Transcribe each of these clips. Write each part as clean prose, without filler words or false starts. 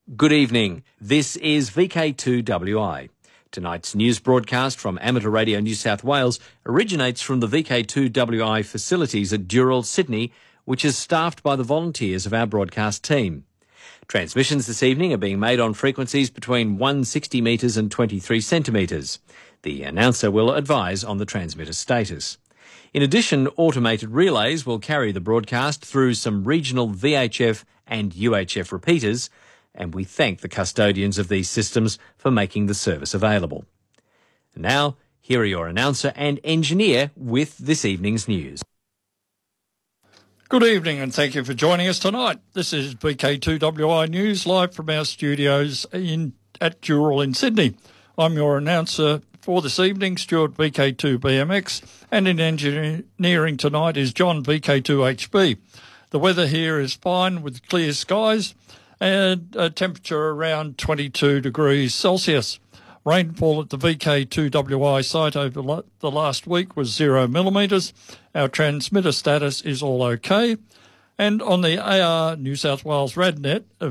Good evening. This is VK2WI. Tonight's news broadcast from Amateur Radio New South Wales originates from the VK2WI facilities at Dural, Sydney, which is staffed by the volunteers of our broadcast team. Transmissions this evening are being made on frequencies between 160 metres and 23 centimetres. The announcer will advise on the transmitter status. In addition, automated relays will carry the broadcast through some regional VHF and UHF repeaters, and we thank the custodians of these systems for making the service available. Now, here are your announcer and engineer with this evening's news. Good evening and thank you for joining us tonight. This is VK2WI News live from our studios at Dural in Sydney. I'm your announcer for this evening, Stuart VK2BMX, and in engineering tonight is John VK2HB. The weather here is fine with clear skies and a temperature around 22 degrees Celsius. Rainfall at the VK2WI site over the last week was 0 millimetres. Our transmitter status is all okay. And on the AR New South Wales RadNet, a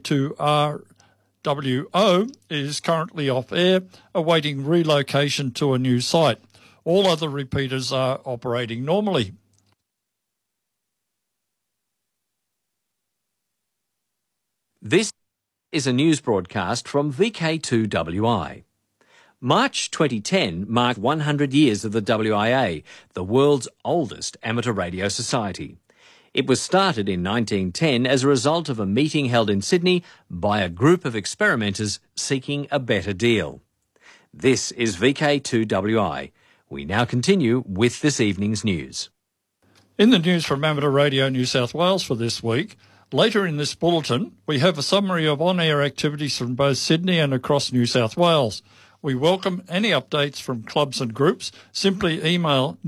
VK2RWO is currently off air, awaiting relocation to a new site. All other repeaters are operating normally. This is a news broadcast from VK2WI. March 2010 marked 100 years of the WIA, the world's oldest amateur radio society. It was started in 1910 as a result of a meeting held in Sydney by a group of experimenters seeking a better deal. This is VK2WI. We now continue with this evening's news. In the news from Amateur Radio New South Wales for this week, later in this bulletin, we have a summary of on-air activities from both Sydney and across New South Wales. We welcome any updates from clubs and groups. Simply email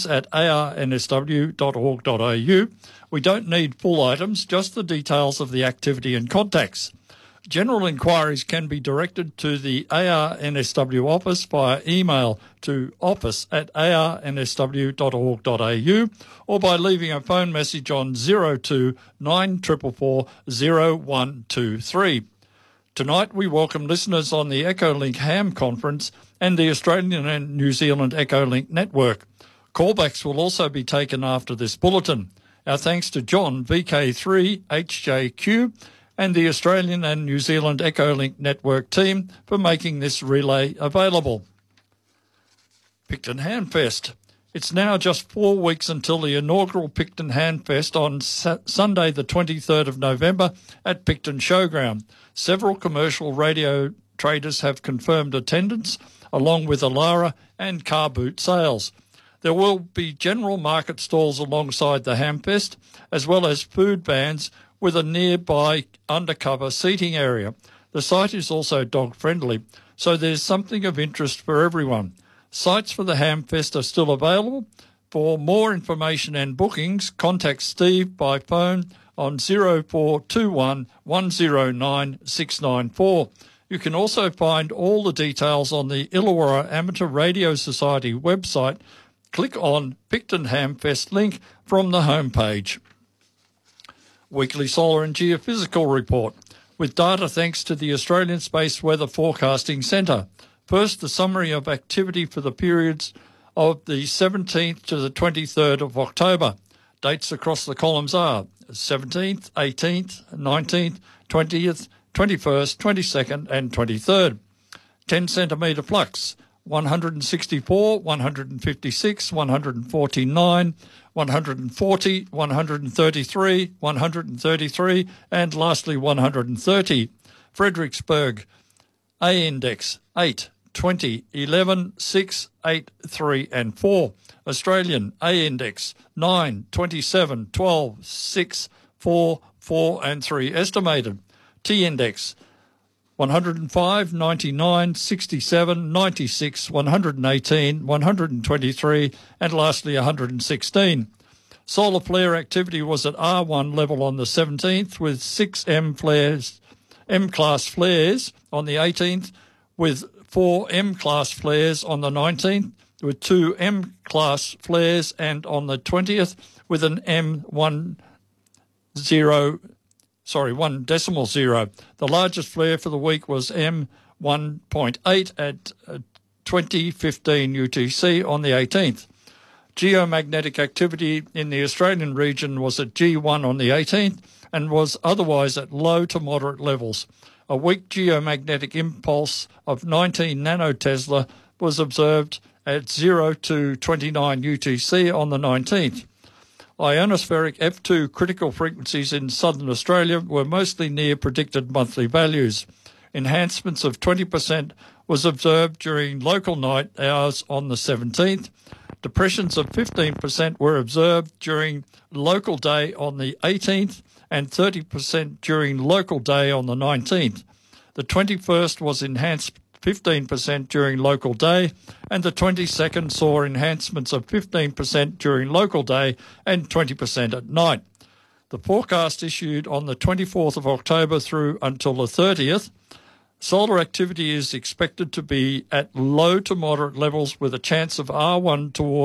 news@arnsw.org.au. We don't need full items, just the details of the activity and contacts. General inquiries can be directed to the ARNSW office via email to office@arnsw.org.au or by leaving a phone message on 02 9444 0123. Tonight we welcome listeners on the Echolink Ham Conference and the Australian and New Zealand Echolink Network. Callbacks will also be taken after this bulletin. Our thanks to John VK3HJQ and the Australian and New Zealand Echolink Network team for making this relay available. Picton Handfest. It's now just 4 weeks until the inaugural Picton Handfest on Sunday the 23rd of November at Picton Showground. Several commercial radio traders have confirmed attendance, along with Alara and car boot sales. There will be general market stalls alongside the Hamfest, as well as food vans with a nearby undercover seating area. The site is also dog-friendly, so there's something of interest for everyone. Sites for the Hamfest are still available. For more information and bookings, contact Steve by phone on 0421 109 694. You can also find all the details on the Illawarra Amateur Radio Society website. Click on Picton Hamfest link from the homepage. Weekly Solar and Geophysical Report, with data thanks to the Australian Space Weather Forecasting Centre. First, the summary of activity for the periods of the 17th to the 23rd of October. Dates across the columns are 17th, 18th, 19th, 20th, 21st, 22nd and 23rd. 10 centimetre flux, 164, 156, 149, 140, 133, 133 and lastly 130. Fredericksburg, A index 8, 20, 11, 6, 8, 3 and 4. Australian, A index 9, 27, 12, 6, 4, 4 and 3 estimated. T index 105, 99, 67, 96, 118, 123 and lastly 116. Solar flare activity was at R1 level on the 17th with 6 M-class flares on the 18th, with 4 M-class flares on the 19th, with 2 M-class flares, and on the 20th with an M10 1.0. The largest flare for the week was M1.8 at 20:15 UTC on the 18th. Geomagnetic activity in the Australian region was at G1 on the 18th and was otherwise at low to moderate levels. A weak geomagnetic impulse of 19 nanotesla was observed at 0 to 29 UTC on the 19th. Ionospheric F2 critical frequencies in southern Australia were mostly near predicted monthly values. Enhancements of 20% was observed during local night hours on the 17th. Depressions of 15% were observed during local day on the 18th and 30% during local day on the 19th. The 21st was enhanced 15% during local day, and the 22nd saw enhancements of 15% during local day and 20% at night. The forecast issued on the 24th of October through until the 30th, solar activity is expected to be at low to moderate levels with a chance of R1 towards